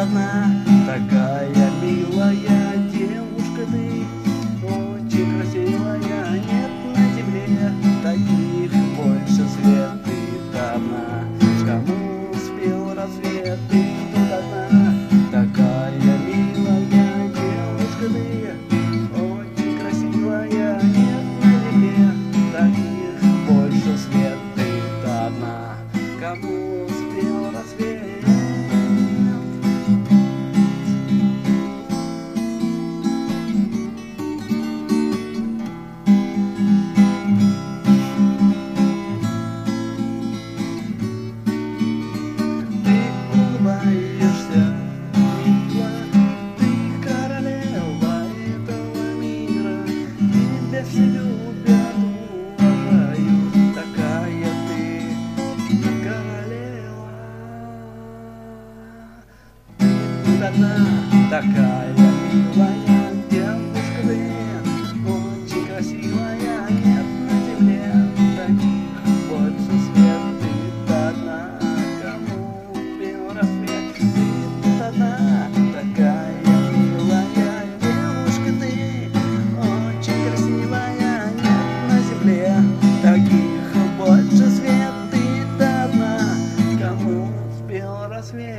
одна, такая милая девушка ты, очень красивая, нет на земле таких больше, свет ты одна. Кому спел рассвет, ты тут одна, такая милая девушка ты, очень красивая, нет на земле таких больше, свет ты одна. Кому спел рассвет? Все любят, уважают, такая ты королева. Ты тут одна, такая милая девушка ты, очень красивая, нет на земле таких больше, свет ты одна. Кому пел рассвет? Ты тут одна, такая милая девушка ты, очень красивая, нет на земле таких больше, свет ты одна. Кому спел рассвет?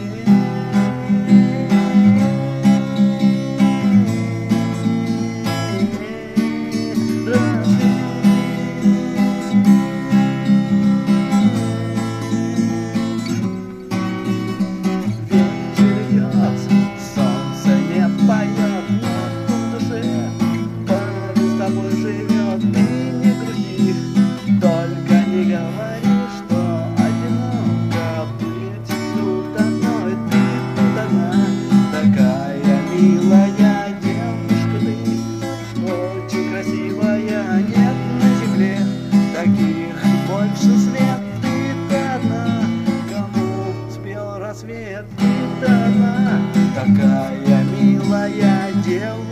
Живет, ты не грусти, только не говори, что одиноко быть тут одной. Ты тут одна, такая милая девушка ты, очень красивая, нет на земле таких больше, свет ты одна. Кому спел рассвет? Ты одна, такая милая девушка.